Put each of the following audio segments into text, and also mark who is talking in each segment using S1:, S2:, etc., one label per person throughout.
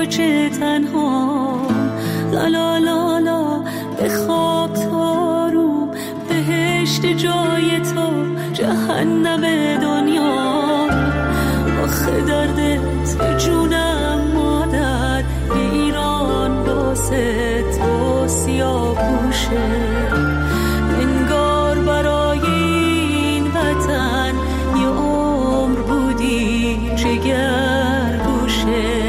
S1: چه تنها لا لا لا لا بخواب تاروم بهشت جای تو جهنم دنیا آخه دردت به جونم مادر ایران واسه تو سیاه پوشه انگار برای این وطن یه عمر بودی جگر گوشه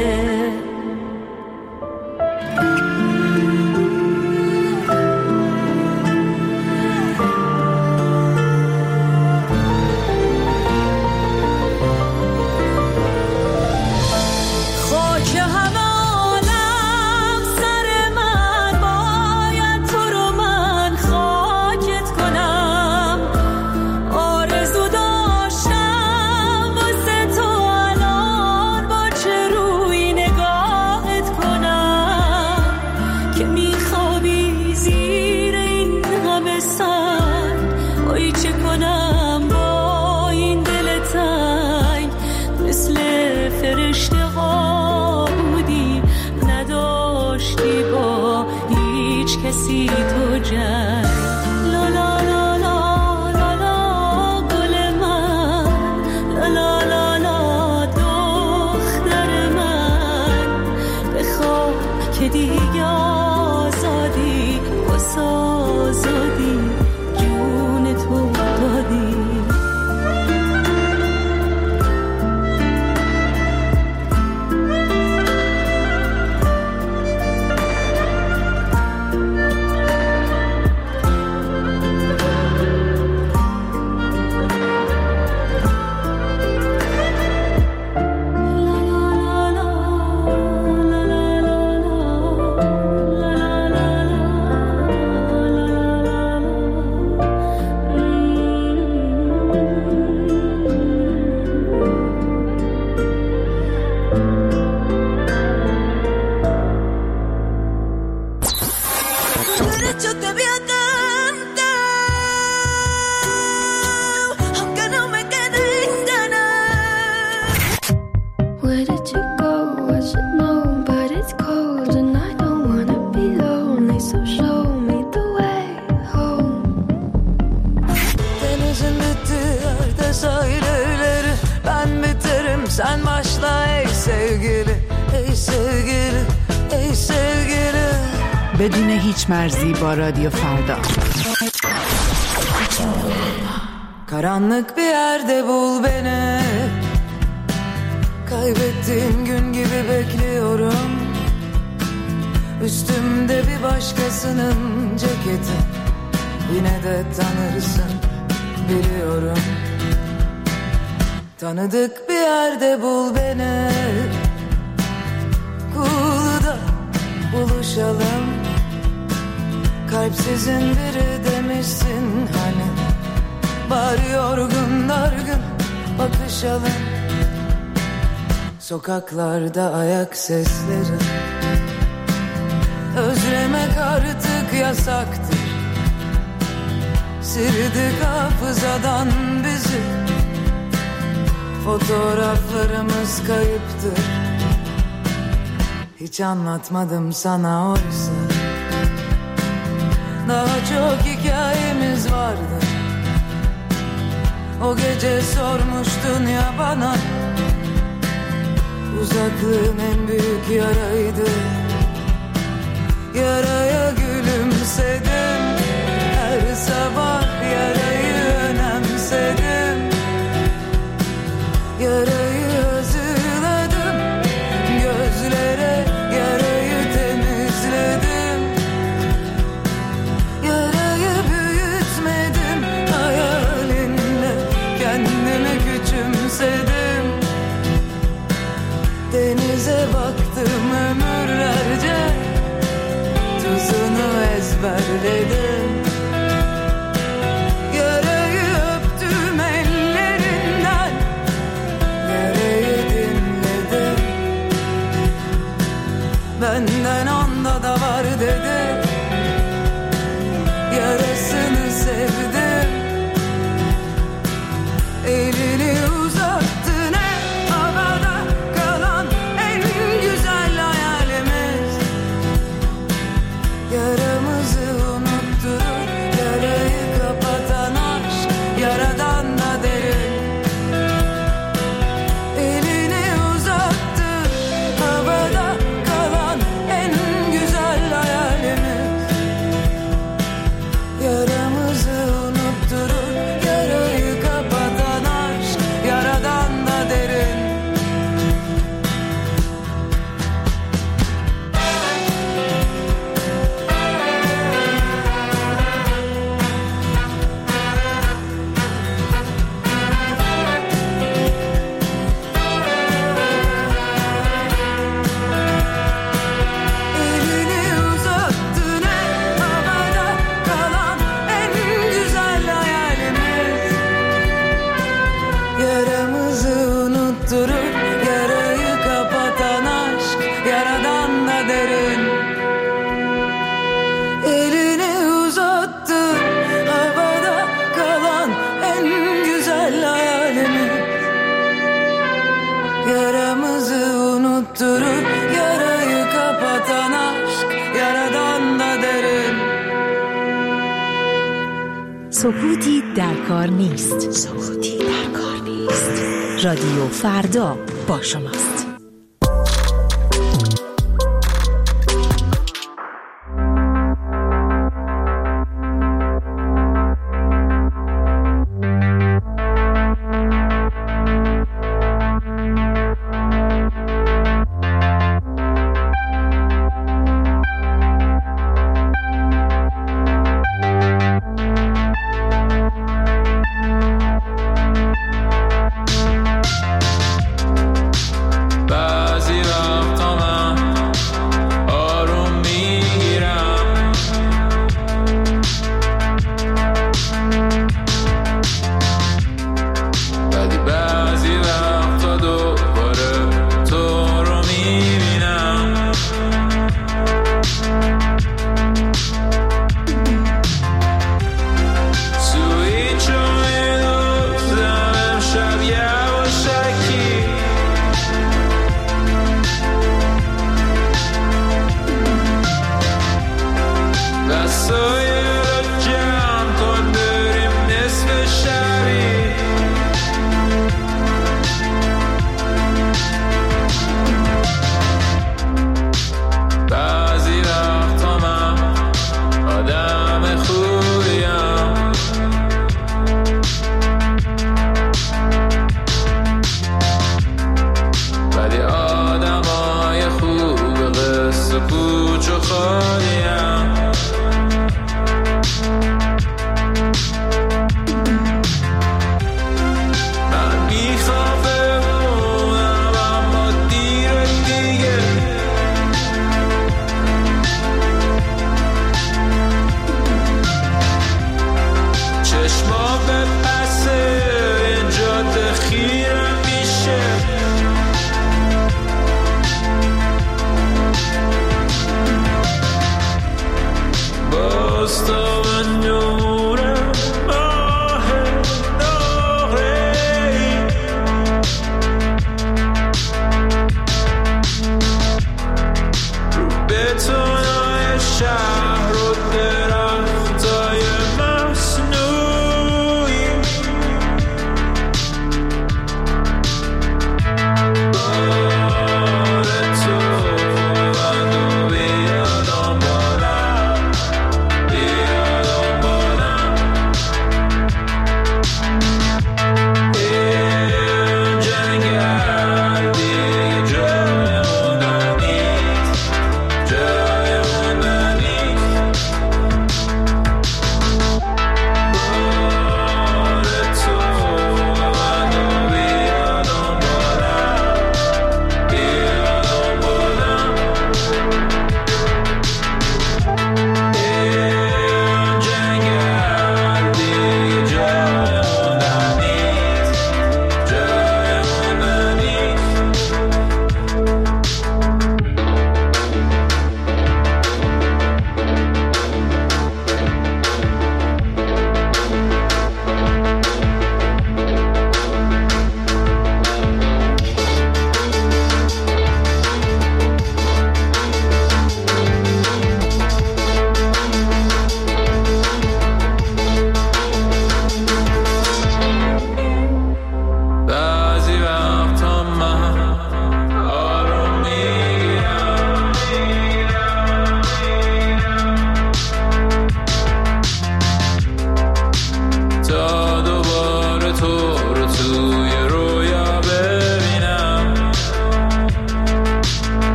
S1: کسی تو جای لا لا لا لا لا لا گل من لا لا لا دختر من بخواب که دیگه آزادی واسه آزادی جون تو دادی
S2: Sen başla ey sevgili, ey sevgili, ey sevgili.
S3: بدون هیچ مرزی با رادیو فردا.
S2: Karanlık bir yerde bul beni. Kaybettiğim gün gibi bekliyorum. Üstümde bir başkasının ceketi. Yine de tanırsın biliyorum. Tanıdık bir yerde bul beni. Kulu'da buluşalım. Kalpsizin biri demişsin hani. Bari yorgun dargın bakışalım. Sokaklarda ayak sesleri. Özlemek artık yasaktır. Sildik hafızadan bizi. Fotoğraflarımız kayıptır. Hiç anlatmadım sana oysa. Daha çok hikayemiz vardı. O gece sormuştun ya bana. Uzaklığın en büyük yaraydı. Yaraya gülümsedim. Her sabah yarayı önemsedim. Yarayı hazırladım. Gözlere yarayı temizledim. Yarayı büyütmedim. Hayalinle kendimi küçümsedim. Denize baktım ömürlerce. Tuzunu ezberledim. Yarayı öptüm ellerinden. Yarayı dinledim. Benden onda da var dedi. Yarasını sevdim. Elini uzattı ne havada kalan en güzel hayal. Tutturup yarayı kapatan aşk yaradan da derin.
S4: سکوتی در کار نیست. سکوتی در کار نیست. رادیو فردا با شماست.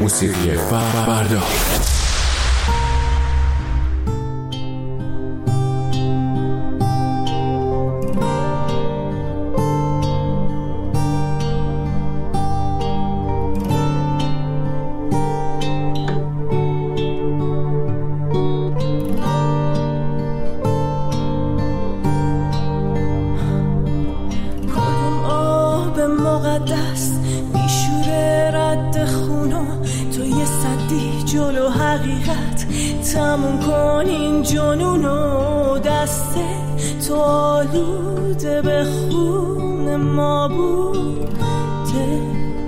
S5: موسیقی فردا.
S1: تموم کن این جنونو، دست تو آلوده به خون ما بوده.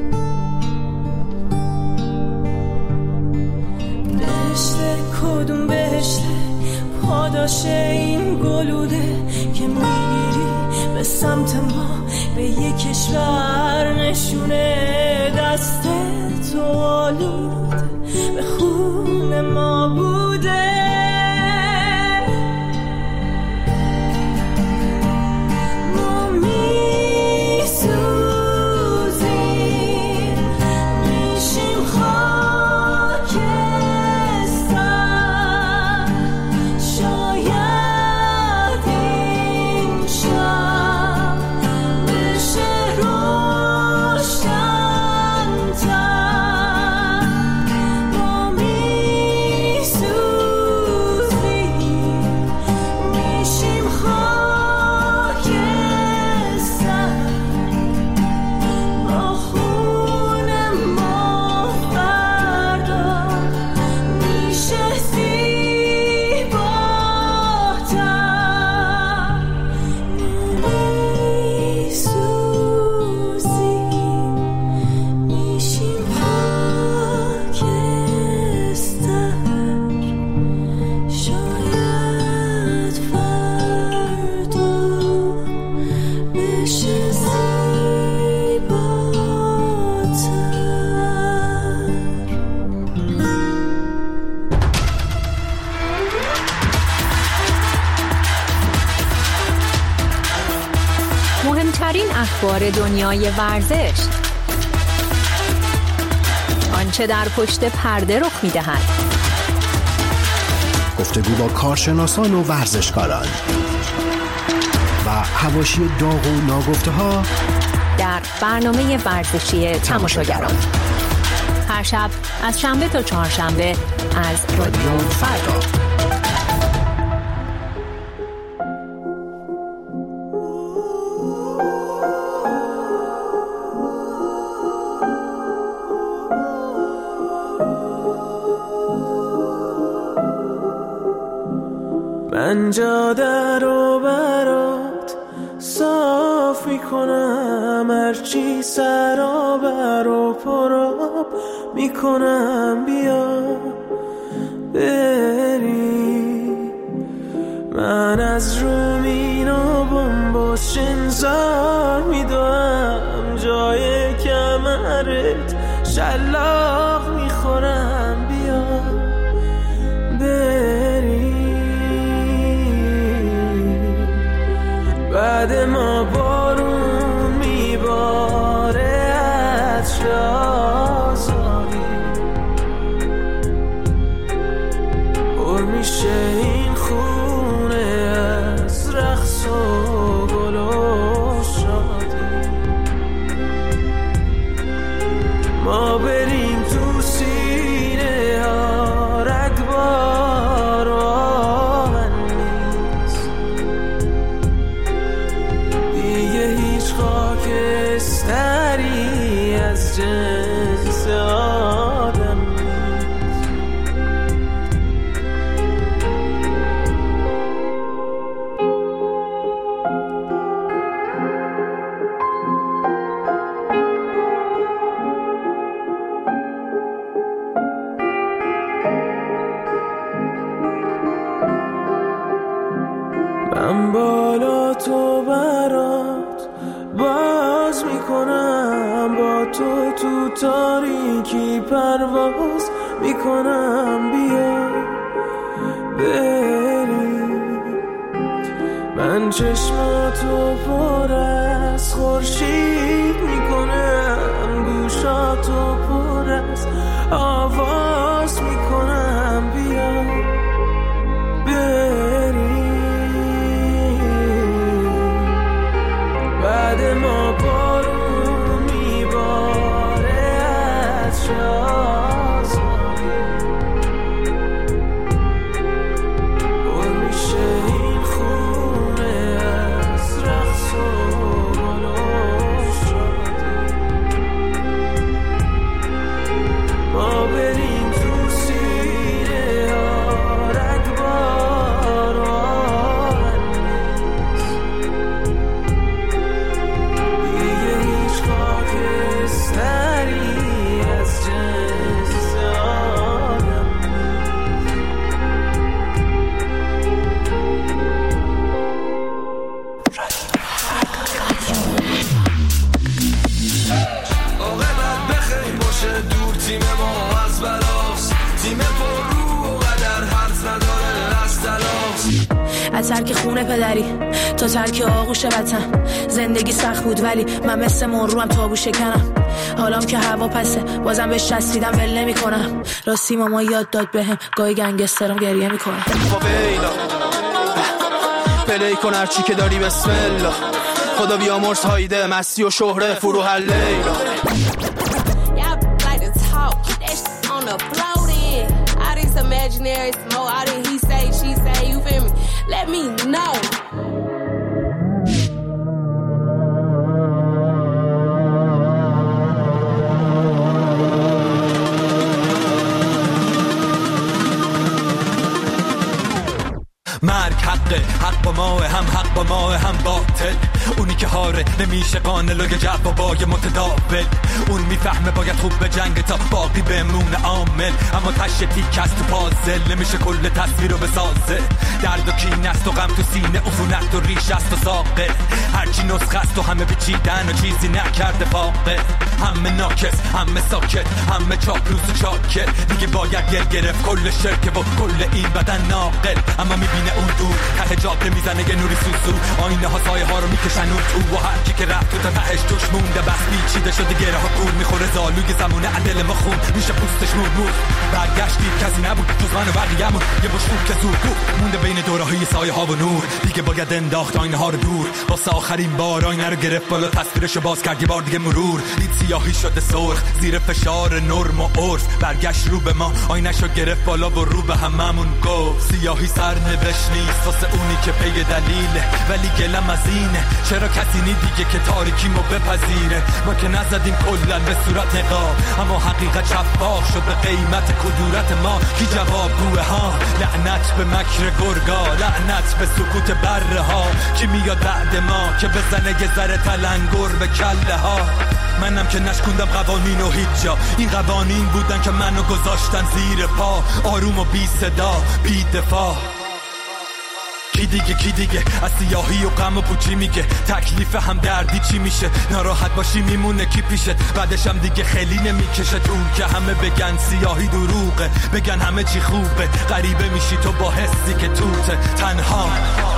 S1: بهشته کدوم بهشته، پاداش این گلوله که میری به سمت ما، به یک کشور نشونه. دست تو آلوده به خون ما بوده. ما میسوزیم، میشیم خاکستر. شاید این شب بشه روشن‌تر. ما میسوزیم، میشیم خاکستر. با خون ما فردا میشه زیباتر. میسوزیم، میشیم خاکستر. شاید فردا بشه
S4: مهمترین اخبار دنیای ورزش، آنچه در پشت پرده رخ می‌دهد،
S6: گفتگو با کارشناسان و ورزشکاران و حواشی داغ و ناگفته‌ها
S4: در برنامه ورزشی تماشاگران. هر شب از شنبه تا چهارشنبه از رادیو فردا.
S1: من جاده رو برات صاف میکنم، هرچی سرابر و پراب میکنم. بیا بری، من از رومین و بمبوس شنزار میدوم، جای کمرت شلاق میخورم. بیا بری، بعد ما بارون میباره از شازاری، پر میشه این خونه از رقص و گل و شادی. ما بریم تو سینه ها رگبار و آهن نیست، دیگه هیچ خاکستری از جنس آدم نیست. من بالا تو برات باز میکنم، با تو تو تاریکی پرواز میکنم. بیا بری، من چشماتو پر از خورشید میکنم، گوشاتو پر از آواز میکنم بیا بریم بعد ما بارون میباره از شازایی پر میشه این خونه از رقص و گل و شادی ما بریم تو سینه ها رگبار و آهن دیگه هیچ خاکستری از جنس آدم عاقبت بخیر باشه دور تیم ما از بلاست تیم پر رو و قدر حرف نداره از تلاست
S5: از ترک خونه پدری تا ترک آغوش وطن زندگی سخت بود ولی من مثل مرو هم تابو شکنم حالام که هوا پسه بازم بهش چسبیدم ول نمی‌کنم راستی ماما یاد داد بهم گاهی گنگسترم گریه میکنم
S1: فاویلا پلی کن هرچی که داری بسم الله خدا بیامرز هایده مستی و شهره فروح لیلا
S7: Imaginary smoke, all that he say, she say, you feel me? Let me know.
S1: مرگ حق با ماه هم حق با ماه هم باطل اونی که هاره نمیشه قانل و جوابای متداول اون میفهمه باید خوب به جنگ تا باقی بمونه عامل اما تشه تیک از تو پازل نمیشه کل تصویر رو بسازه درد و کین است و غم تو سینه عفونت و ریش است و ساقه هرچی نسخه است و همه بچیدن و چیزی نکرده فاقه همه ناکس همه ساکت همه چاپلوس و چاکر دیگه باید گر گرفت کل شرکه و کل این بدن ناقل اما میبینه اون دور ته جاده میزنه یه نوری سوسو آینه ها سایه ها رو میکشن اون تو و هر کی که رفت تو تا تهش توش مونده بس پیچیده شده گره ها گور میخوره زالوی زمونه عدل ما خون میشه پوستش مور برگشتید کسی نبود جز من و بقیه‌مون یه بش خوب که زور مونده بین دوره‌های سایه ها و نور دیگه باید انداخت آینه ها رو دور واسه آخرین بار آینه رو گرفت بالا تصویرشو باز کرد یه بار دیگه مرور دید سیاهی شده سرخ زیر فشار نرم و عرف برگشت رو به ما آینه‌شو گرفت بالا و رو به هممون گفت سیاهی سرنوشت نیست واسه اونی که پی دلیله ولی گلم از اینه چرا کسی نی دیگه که تاریکیمو بپذیره ما که نزدیم کلن به صورت نقاب اما حقیقت شفاف شد به قیمت کدورت ما کی جواب گوه ها لعنت به مکر گرگا لعنت به سکوت بره ها کی میاد بعد ما که بزنه یه ذره تلنگر به کله ها منم که نشکوندم قوانین و هیچ جا این قوانین بودن که منو گذاشتن زیر پا آروم و بی صدا بی دفاع کی دیگه از سیاهی و غم و پوچی میگه تکلیف هم دردی چی میشه ناراحت باشی میمونه کی پیشه بعدش هم دیگه خیلی نمیکشه طول که همه بگن سیاهی دروغه بگن همه چی خوبه غریبه میشی تو با حسی که توته تنها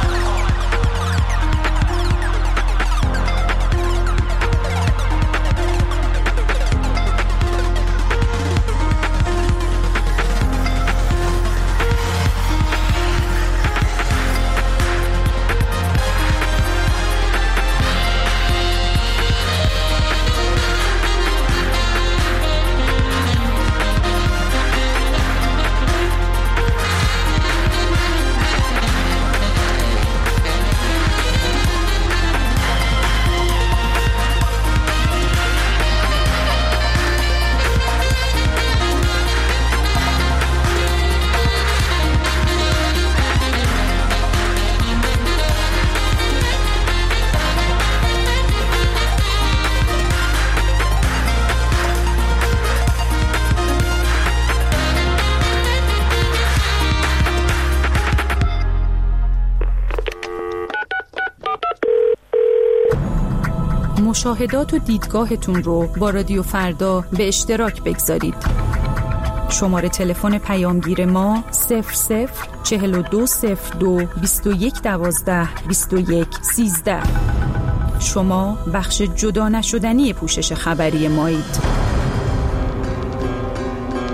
S8: مشاهدات و دیدگاهتون رو با رادیو فردا به اشتراک بگذارید. شماره تلفن پیامگیر ما 004202 2112 2113. شما بخش جدا نشدنی پوشش خبری مایید.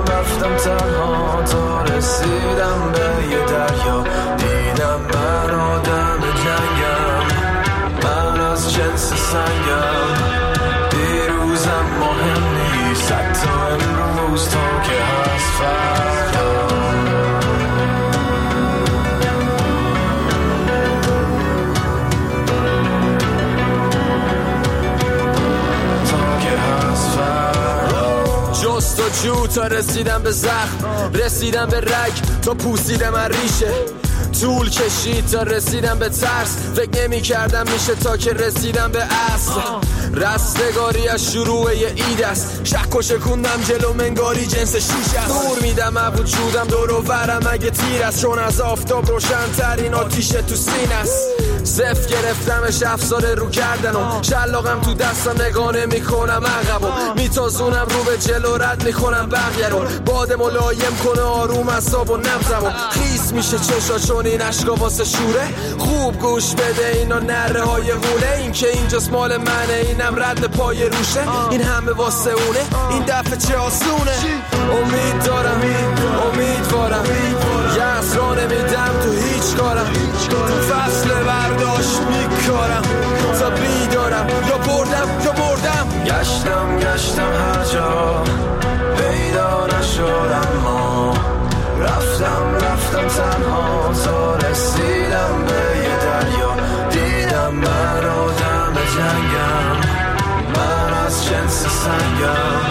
S9: رفتم تنها تا رسیدم به یه دریا. دیدم من آدم جنگم، من از جنس سنگم. دیروزم مهم نیست حتی امروز تا که هست فردا. جستجو تا رسیدم به زخم، رسیدم به رگ تا پوسیدم از ریشه. طول کشید تا رسیدم به ترس، فکر نمی کردم میشه تا که رسیدم به اصل. رستگاری از شروع یه اید است، شک و شکوندم جلو منگاری جنس شیش است. دور میدم از وجودم دور و برم اگه تیر است، چون از آفتاب روشن ترین آتیشه تو سینه است. صف گرفتمش افسار رو کردنم، شلاقم تو دستم نگانه میکنم عقبم، میتازونم رو به جلو رد میکنم بقیه رو. باد ملایم کنه آروم اعصاب و نبضمو، خیس میشه چشا چون این عشقا واسه شوره. خوب گوش بده اینا نره های غوله، این که اینجاست مال منه اینم رد پای روشه. این همه واسه اونه این دفعه چه آسونه. امید دارم امیدوارم یه اسرا نمیدم تو هیچ کارم، تو فصل برداشت میکارم تا بیدارم، یا بردم یا مردم. گشتم هر جا پیدا نشدم، ما رفتم تنها تا رسیدم به یه دریا. دیدم من آدم جنگم، من از جنس سنگم.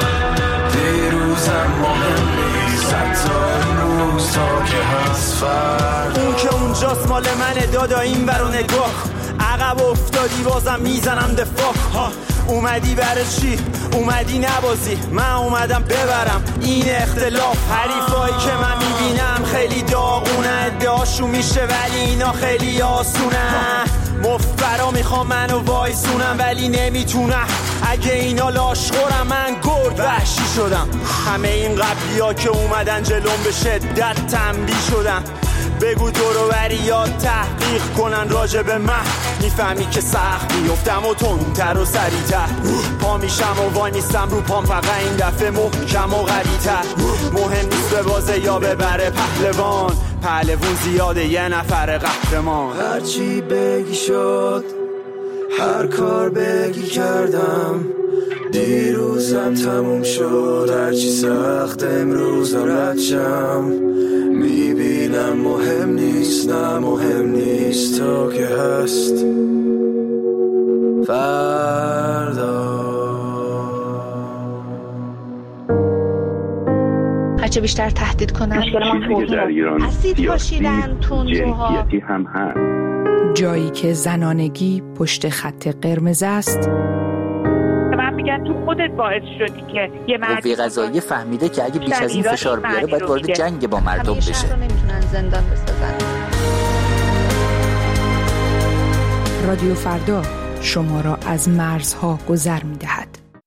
S9: دیروزم مهم نیست حتی امروز تا که هست فردا.
S10: اون که اونجاست مال منه دادا، این برو نگاه. عقب افتادی بازم میزنم دفاع. اومدی برای چی؟ اومدی نبازی، من اومدم ببرم این اختلاف. حریفایی که من میبینم خیلی داغونه، ادعاشون میشه ولی اینا خیلی آسونه. مفبرا میخوام منو وایسونم ولی نمیتونم، اگه اینا لاشخورم من گرد وحشی شدم. همه این قبلی ها که اومدن جلوم به شدت تنبیه شدن. بگو دورو بری یا تحقیق کنن راجع به من، میفهمی که سخت میفتم و تندتر و سریعتر. پا میشم و وای میستم رو پام، فقط این دفعه محکم و قوی‌تر. مهم نیست به بازه یا ببره پهلوان زیاده یه نفر قهرمان.
S9: هرچی بگی شد، هر کار بگی کردم. دیروزم تموم شد، هرچی سخت امروزم رد شم. میبینم مهم نیست، نه مهم نیست تا که هست فردا.
S11: هرچه بیشتر تهدید کنن اسید پاشیدن تندروها
S12: هم هست.
S3: جایی که زنانگی پشت خط قرمز است،
S13: من میگن تو خودت باعث شدی که یه
S14: قوه قضاییه فهمیده که اگه بیش از این فشار بیاره باید وارد جنگ با مردم بشه.
S11: نمیتونن زندان بسازن.
S3: رادیو فردا شما را از مرزها گذر می‌دهد.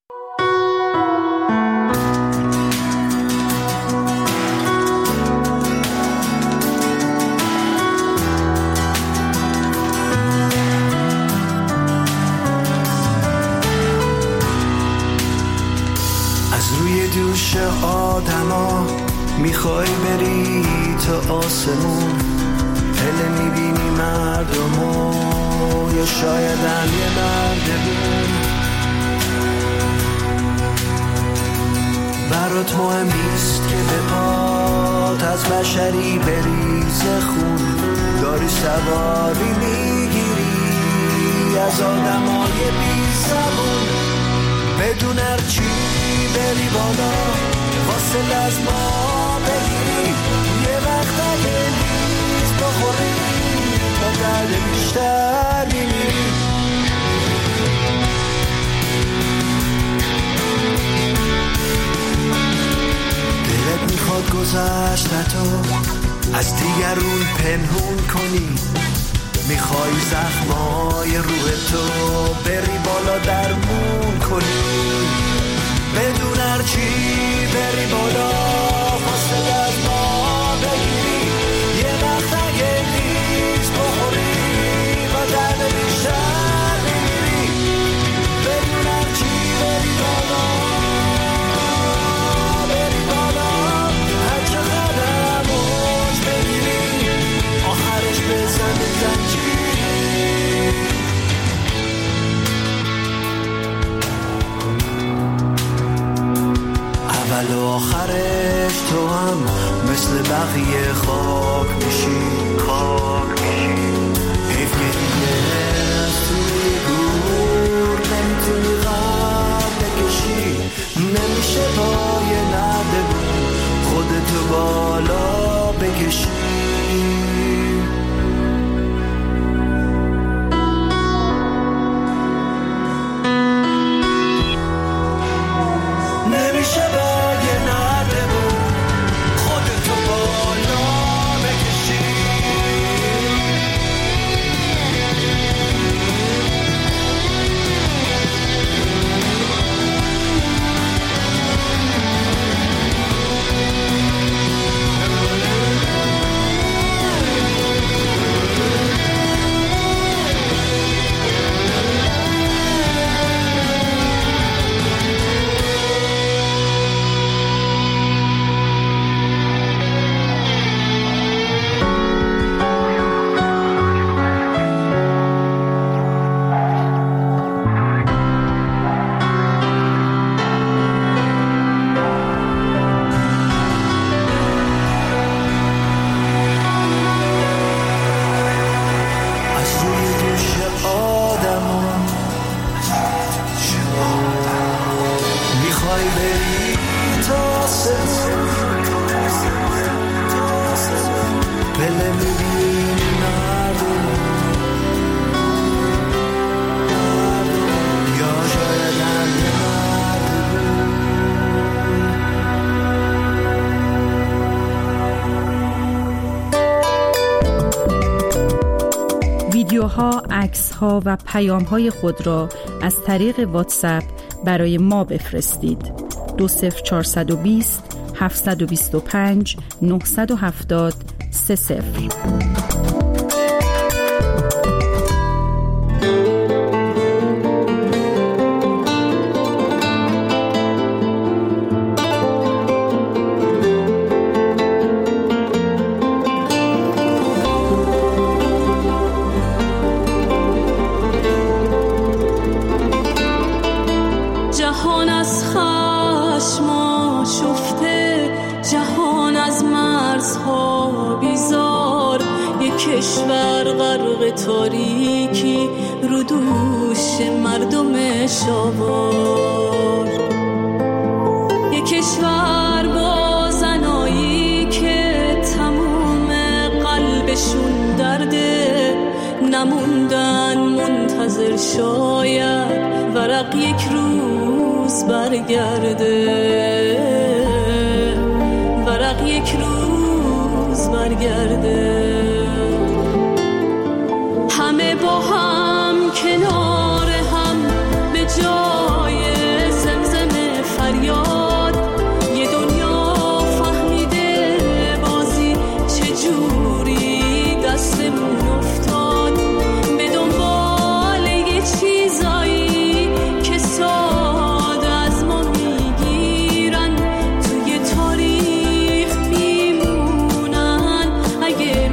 S9: دوش آدما میخوای بری تا آسمون، هله میبینی مردمو یا شاید هم یه مردمون. برات مهم نیست که به پات از بشری بریزه خون، داری سواری میگیری از آدمای بی زبون. بدون هرچی بری بالا فاصله از ما بگیری، یه وقت اگه نیز بخوری با درد بیشتر میمیری. دلت میخواد گذشتتو از دیگرون پنهون کنی، میخوای زخمای روح تو بری بالا درمون کنی. بدون هرچی بری بالا فاصله از ما بگیری، یه وقت اگه نیز بخوری با درد بیشتر میمیری. بدون هرچی بری بالا، بری بالا.
S12: مثل بقیه خاک میشی حیف که دیگه توی گور نمیتونی قد بکشی نمیشه پای نردبون خودتو بالا بکشی
S8: ویدیوها، عکس‌ها و پیام‌های خود را از طریق واتساپ برای ما بفرستید. 20420 725 970 30.
S15: کشور غرق تاریکی رو دوش مردم شاوار، یک کشور با زنایی که تموم قلبشون درده، نموندن منتظر شاید ورق یک روز برگرده، ورق یک روز برگرده. همه با هم کنار هم به جای زمزم فریاد، یه دنیا فهمیده بازی چجوری دستمون افتاد، به دنبال یه چیزایی که ساده از ما میگیرن، توی تاریخ میمونن اگه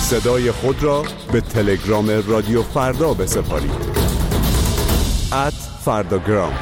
S16: صدای خود را به تلگرام رادیو فردا بسپارید. @فرداگرام.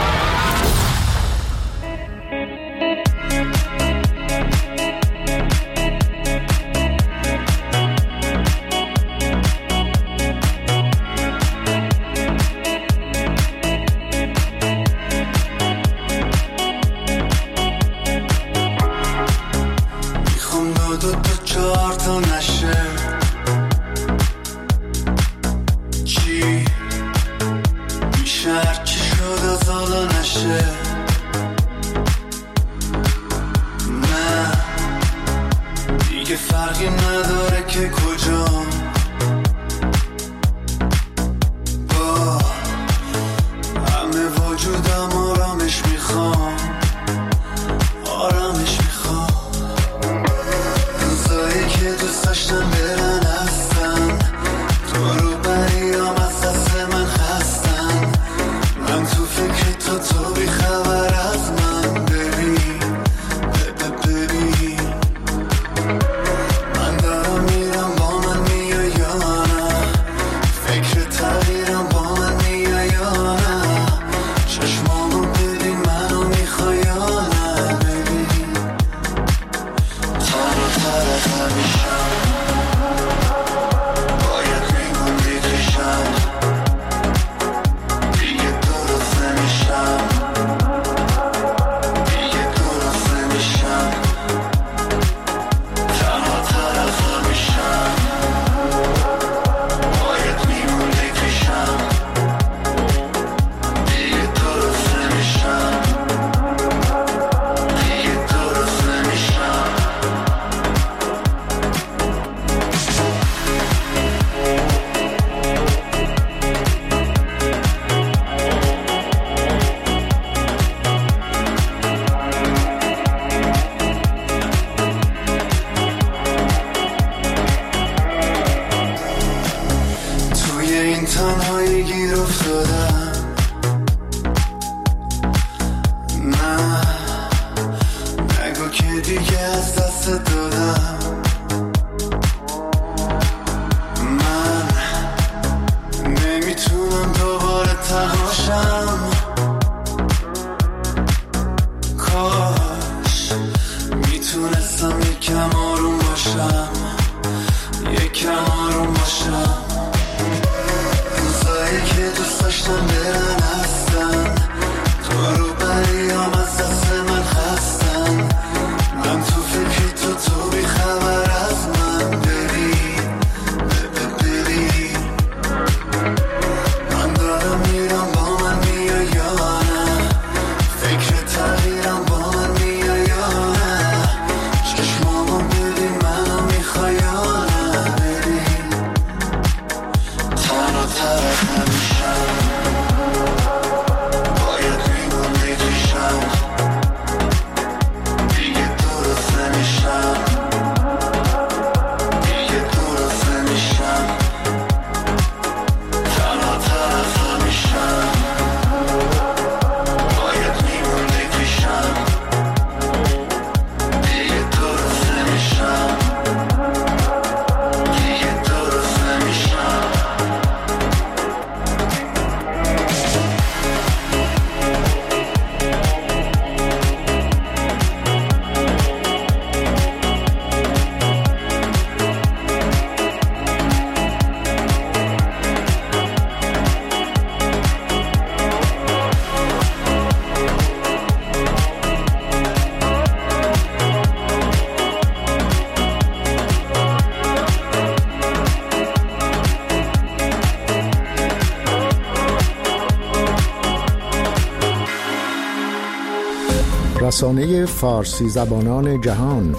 S6: رسانه فارسی زبانان جهان،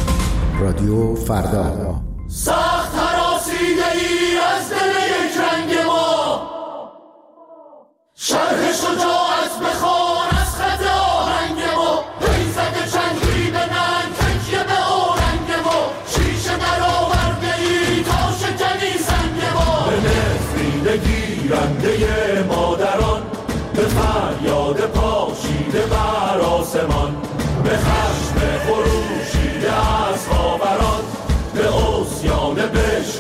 S6: رادیو فردا.
S17: سخت هراسیده ای از دل یک رنگ ما، شرح شجاعت بخوان از خط آهنگ ما، بیزد چنگی به ننگ تکیه به آرنگ ما، شیشه در آورده ای تا شکنی سنگ ما، به نفرین گیرنده مادران، به فریاد پاشیده بر آسمان، به خشم خروشیده از خاوران، به عصیان بش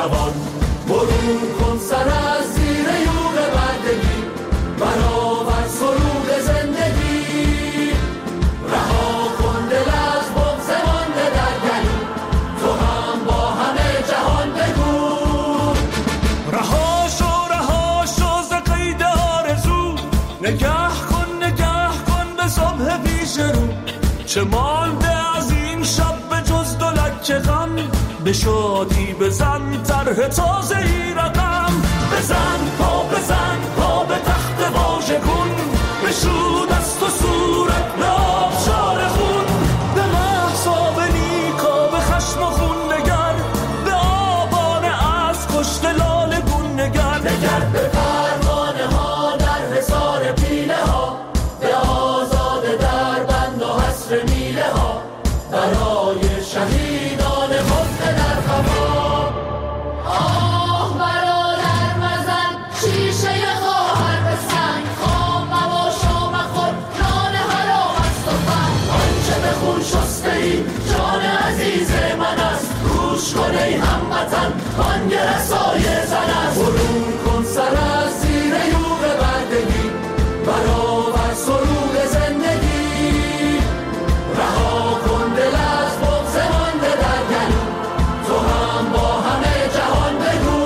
S17: جوان برون کن سر از زیر یوغ بردگی برآور سرود زندگی رها کن دل از بغض مانده در گلو تو هم با همه جهان بگو
S12: رها شو ز قید آرزو نگه کن به صبح پیش رو چه مانده از این شب به جز دلک غم به شادی بزن طرح تازه ای رقم بزن پا به تخت واژه کن بشو دست و صورت به آبشار خون به محضا به نیکا به خشم و خون نگر به آبانه از کشت لاله گون نگر
S17: به پروانه ها در حصار پیله ها به آزاده در بند و حصر میله ها برای شهیدان خفته در خفا آه برادر مزن شیشه خواهر به سنگ خام مباش و مخور نان حرام است و فن آنچه به خون شسته ای جان عزیز من است گوش کن ای هموطن بانگ رسای زن است برون کن سر از زیر یوغ بردگی برآور سرود زندگی رها کن دل از بغض مانده در گلو تو هم با همه جهان بگو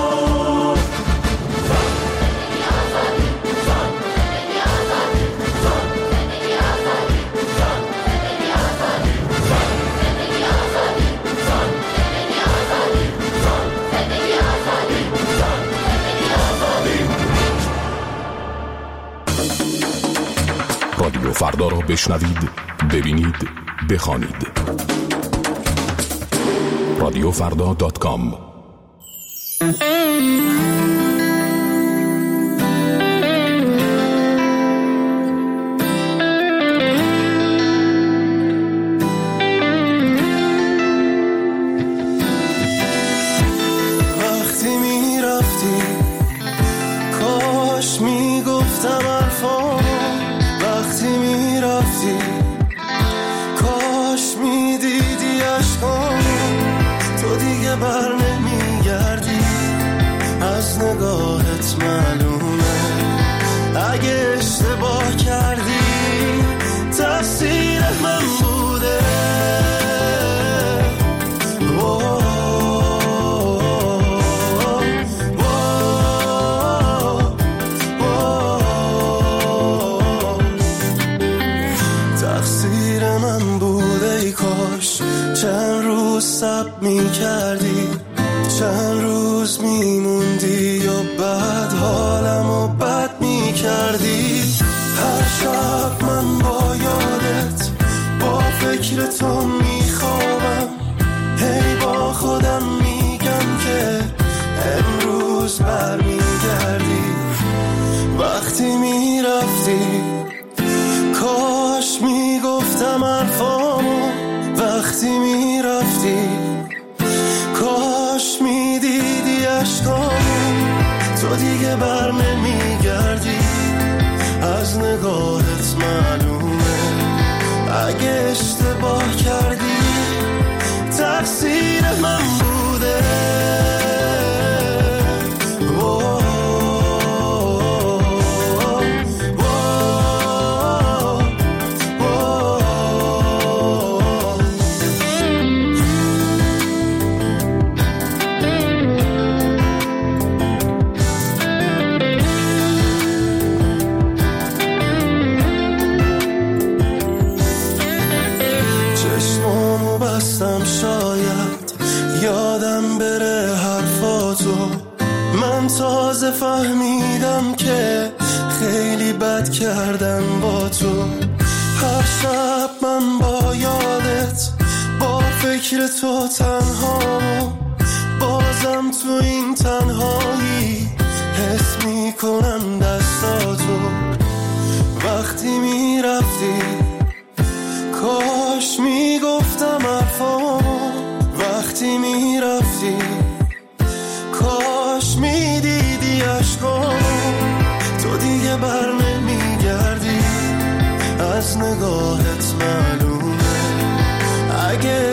S17: زندگی آزادی زندگی آزادی زندگی آزادی زندگی آزادی زندگی آزادی زندگی آزادی زندگی آزادی زندگی آزادی
S18: رادیو فردا را بشنوید، ببینید، بخوانید. radiofrda.com
S12: وقتی میرفتی کاش میگفتم حرفام وقتی میرفتی کاش میدیدی عشقام تو دیگه بر نمیگردی از نگاهت معلومه اگه اشتباه کردی تقصیر من بوده تقصیر من بوده ای کاش چند روز صبر می‌کردی چند روز میموندی و بعد حالمو بد می‌کردی هر شب من با یادت با فکر تو میخوابم هی با خودم میگم که امروز برمیگردی وقتی میرفتی کاش میگفتم حرفامو وقتی میرفتی کاش میدیدی عشقامو تو دیگه بر نمیگردی از نگاهت معلومه اگه اشتباه کردی تقصیر من بوده تازه فهمیدم که خیلی بد کردم با تو هر شب من با یادت با فکر تو تنهام بازم تو این تنهایی حس میکنم دستاتو وقتی میرفتی کاش میگفتم حرفامو وقتی میرفتی کاش میدیدی عشقامو تو دیگه بر نمیگردی از نگاهت معلومه اگه